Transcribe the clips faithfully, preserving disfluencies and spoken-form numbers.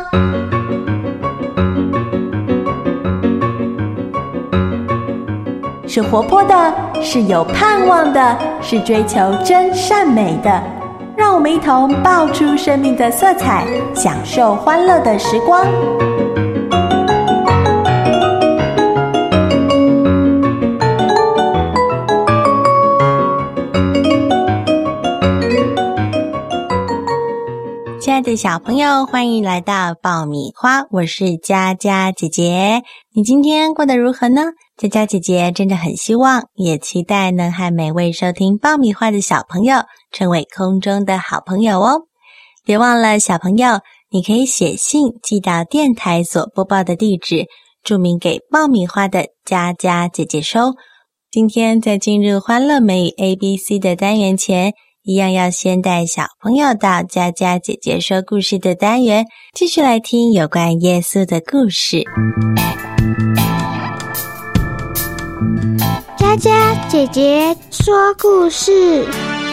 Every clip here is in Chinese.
是活泼的，是有盼望的，是追求真善美的。让我们一同爆出生命的色彩，享受欢乐的时光。亲爱的小朋友，欢迎来到爆米花，我是佳佳姐姐。你今天过得如何呢？佳佳姐姐真的很希望，也期待能和每位收听爆米花的小朋友成为空中的好朋友哦。别忘了，小朋友，你可以写信寄到电台所播报的地址，注明给爆米花的佳佳姐姐收。今天在进入欢乐美语 A B C 的单元前，一样要先带小朋友到佳佳姐姐说故事的单元，继续来听有关耶稣的故事。 佳佳姐姐说故事。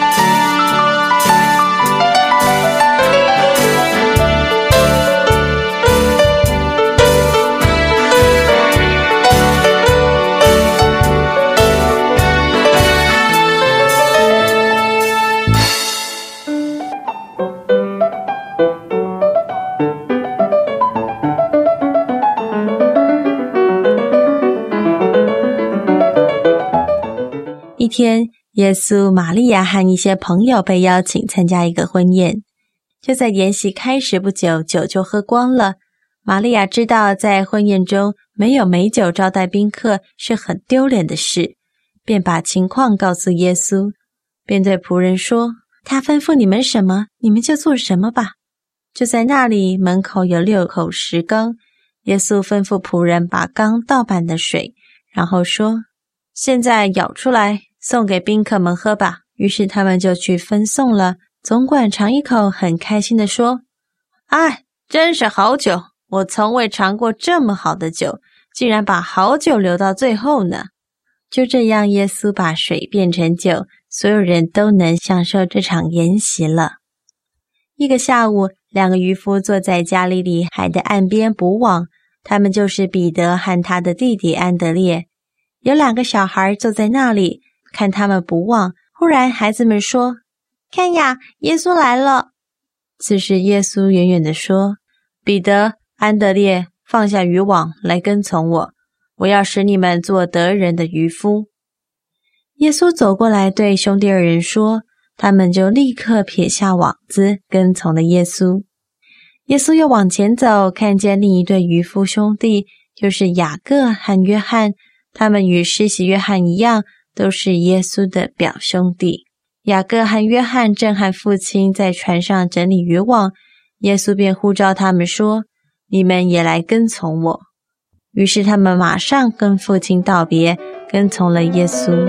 一天，耶稣、玛利亚和一些朋友被邀请参加一个婚宴。就在筵席开始不久，酒就喝光了。玛利亚知道在婚宴中没有美酒招待宾客是很丢脸的事，便把情况告诉耶稣，便对仆人说：他吩咐你们什么，你们就做什么吧。就在那里，门口有六口石缸，耶稣吩咐仆人把缸倒满的水，然后说：现在舀出来，送给宾客们喝吧。于是他们就去分送了。总管尝一口，很开心地说：哎，真是好酒，我从未尝过这么好的酒，竟然把好酒留到最后呢。就这样，耶稣把水变成酒，所有人都能享受这场筵席了。一个下午，两个渔夫坐在加利利海的岸边捕网，他们就是彼得和他的弟弟安德烈。有两个小孩坐在那里，看他们捕网。忽然孩子们说：看呀，耶稣来了。此时耶稣远远地说：彼得、安德烈，放下渔网来跟从我，我要使你们做得人的渔夫。耶稣走过来对兄弟二人说，他们就立刻撇下网子，跟从了耶稣。耶稣又往前走，看见另一对渔夫兄弟，就是雅各和约翰，他们与施洗约翰一样，都是耶稣的表兄弟。雅各和约翰正和父亲在船上整理渔网，耶稣便呼召他们说：你们也来跟从我。于是他们马上跟父亲道别，跟从了耶稣。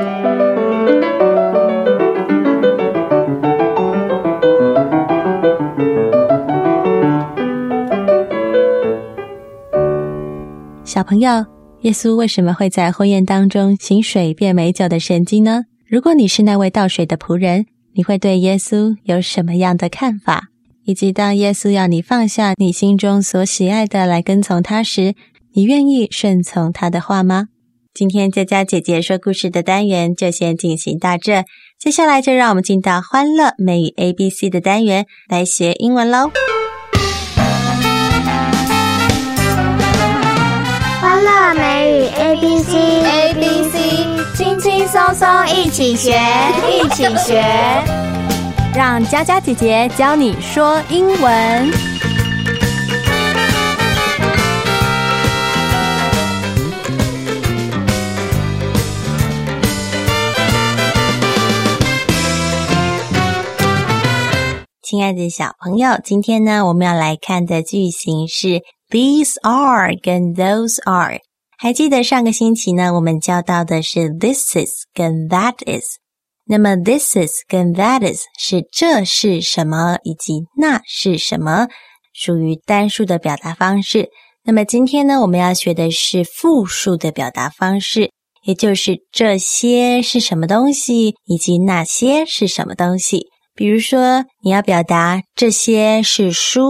小朋友，耶稣为什么会在婚宴当中行水变美酒的神迹呢？如果你是那位倒水的仆人，你会对耶稣有什么样的看法？以及当耶稣要你放下你心中所喜爱的来跟从他时，你愿意顺从他的话吗？今天佳佳姐姐说故事的单元就先进行到这，接下来就让我们进到欢乐美语 A B C 的单元来学英文咯。 欢乐美语 A B C A B C， 轻轻松松一起学，一起学， 让佳佳姐姐教你说英文。亲爱的小朋友，今天呢，我们要来看的句型是 These are 跟 Those are。 还记得上个星期呢，我们教到的是 This is 跟 That is。 那么 This is 跟 That is 是这是什么以及那是什么，属于单数的表达方式。那么今天呢，我们要学的是复数的表达方式，也就是这些是什么东西以及那些是什么东西。比如说，你要表达这些是书，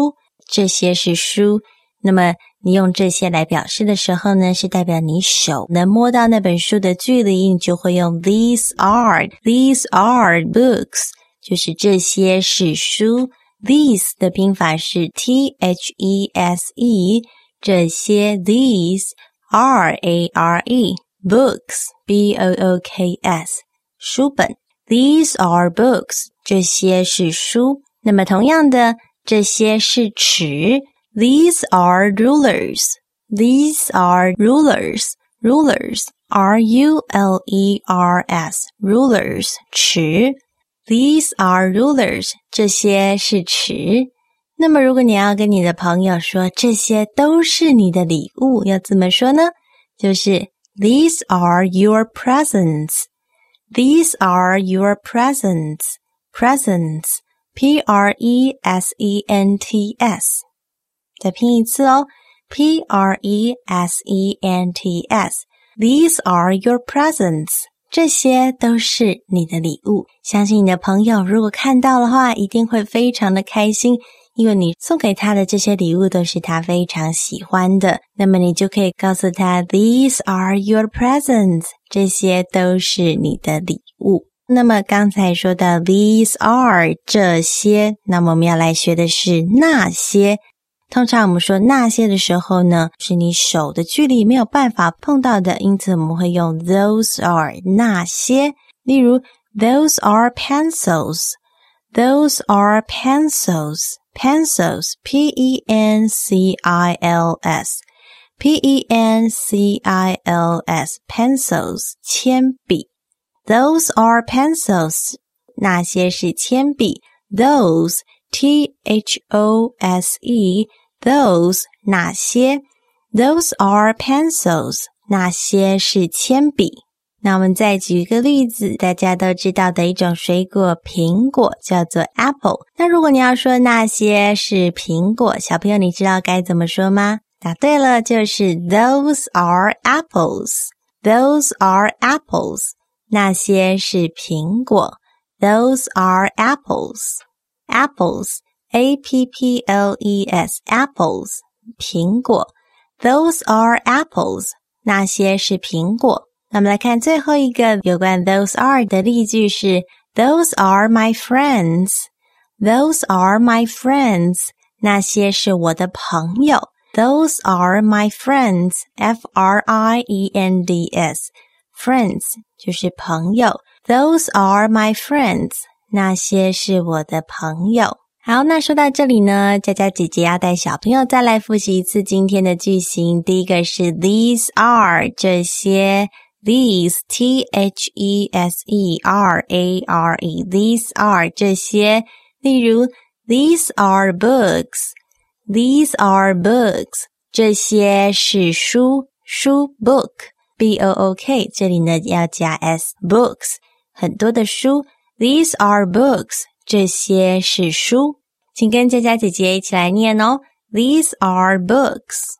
这些是书。那么你用这些来表示的时候呢，是代表你手能摸到那本书的距离，你就会用 these are these are books， 就是这些是书。 these 的拼法是 T H E S E， 这些 these are A R E books B O O K S 书本。 these are books， 这些是书。那么同样的，这些是尺， these are rulers these are rulers rulers R U L E R S rulers 尺。 these are rulers， 这些是尺。那么如果你要跟你的朋友说这些都是你的礼物，要怎么说呢？就是 these are your presents these are your presents presents P R E S E N T S， 再拼一次哦， P R E S E N T S These are your presents， 这些都是你的礼物。相信你的朋友如果看到的话，一定会非常的开心，因为你送给他的这些礼物都是他非常喜欢的。那么你就可以告诉他 These are your presents， 这些都是你的礼物。那么刚才说到 these are 这些，那么我们要来学的是那些。通常我们说那些的时候呢，是你手的距离没有办法碰到的，因此我们会用 those are 那些。例如 those are pencils those are pencils pencils P E N C I L S P E N C I L S pencils 铅笔。Those are pencils， 那些是铅笔。Those T H O S E Those 那些。Those are pencils， 那些是铅笔。那我们再举一个例子，大家都知道的一种水果苹果叫做 apple。 那如果你要说那些是苹果，小朋友你知道该怎么说吗？答对了，就是 Those are apples Those are apples，那些是苹果。 Those are apples Apples A P P L E S Apples 苹果。 Those are apples 那些是苹果。那我们来看最后一个有关 those are 的例句是 Those are my friends Those are my friends 那些是我的朋友。 Those are my friends F R I E N D S Friends 就是朋友。 Those are my friends 那些是我的朋友。好，那说到这里呢，佳佳姐姐要带小朋友再来复习一次今天的句型。第一个是 These are 这些， These T H E S E R A R E These are 这些。例如 These are books These are books 这些是书，书 book B O O K 这里呢要加 S books 很多的书。 These are books 这些是书。请跟佳佳姐姐一起来念哦。 These are books。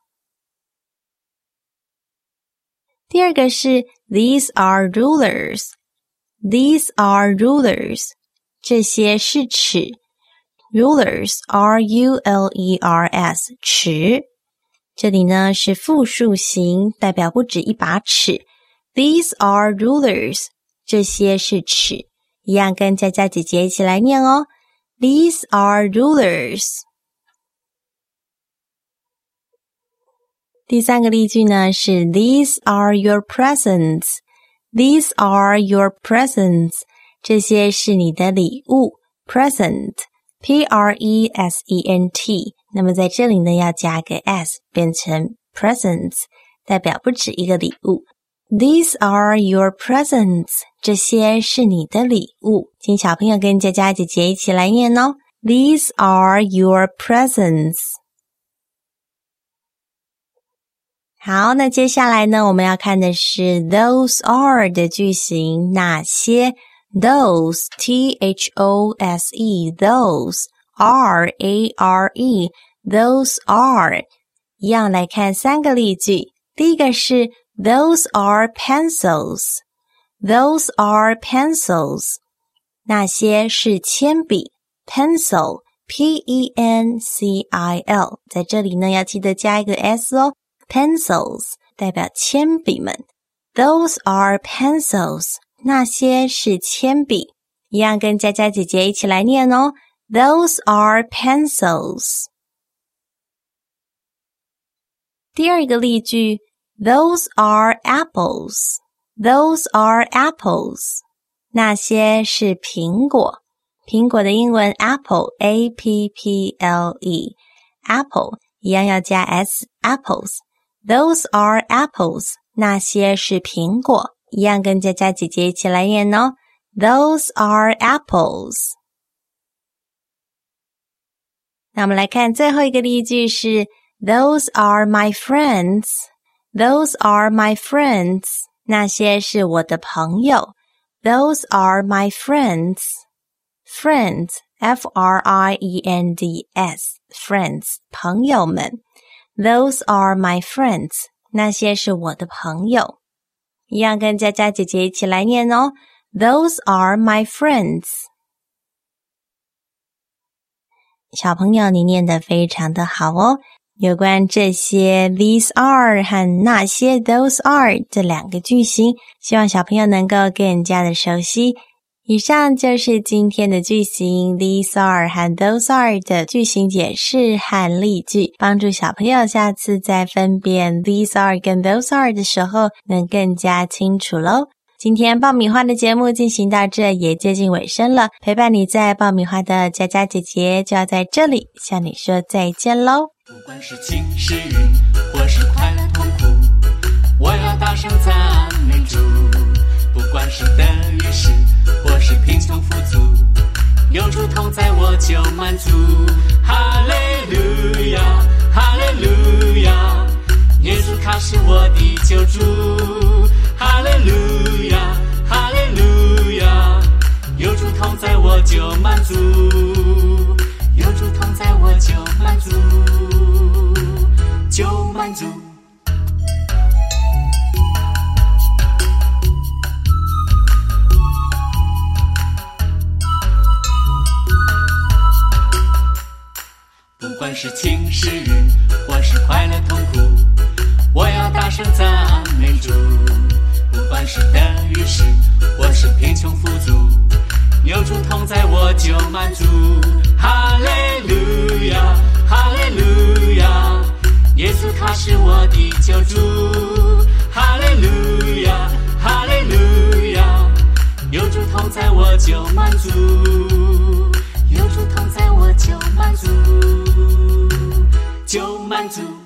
第二个是 These are rulers These are rulers 这些是尺。 Rulers R U L E R S 尺。这里呢是复数形，代表不止一把尺。 These are rulers 这些是尺。一样跟佳佳姐姐一起来念哦。 These are rulers。 第三个例句呢是 These are your presents These are your presents 这些是你的礼物。 Present P R E S E N T 那么在这里呢要加个 S 变成 presents 代表不止一个礼物。 These are your presents 这些是你的礼物。请小朋友跟佳佳姐姐一起来念哦。 These are your presents。 好，那接下来呢我们要看的是 those are 的句型。那些 Those T H O S E Those R A R E Those are 一样来看三个例句。第一个是 Those are pencils Those are pencils 那些是铅笔。 Pencil P E N C I L， 在这里呢要记得加一个 S 哦。Pencils 代表铅笔们。Those are pencils， 那些是铅笔。一样跟佳佳姐姐一起来念哦。Those are pencils。第二个例句 Those are apples。 Those are apples。 那些是苹果。苹果的英文 apple A P P L E apple 一样要加 S apples。 Those are apples， 那些是苹果。一样跟佳佳姐姐一起来念哦。Those are apples。 那我们来看最后一个例句是 Those are my friends。 Those are my friends， 那些是我的朋友。 Those are my friends。 Friends F R I E N D S Friends 朋友们。 Those are my friends， 那些是我的朋友。一样跟佳佳姐姐一起来念哦。Those are my friends。 小朋友，你念得非常的好哦。有关这些 these are 和那些 those are 这两个句型，希望小朋友能够更加的熟悉。以上就是今天的句型 these are 和 those are 的句型解释和例句，帮助小朋友下次在分辨 these are 跟 those are 的时候能更加清楚咯。今天爆米花的节目进行到这也接近尾声了，陪伴你在爆米花的佳佳姐姐就要在这里向你说再见咯。 不管是晴是雨或是快乐痛苦，我要大声赞美主。不管是得与失或是贫穷富足，有主同在我就满足。哈利路亚哈利路亚，耶稣他是我的救主。哈利路亚哈利路亚，有主同在我就满足。有主同在我就满足，就满足。不管是晴是雨或是快乐痛苦，我要大声赞美主。不管是得与失或是贫穷富足，有主同在我就满足。哈利路亚哈利路亚，耶稣他是我的救主。哈利路亚哈利路亚，有主同在我就满足。有主同在我就满足，就满足。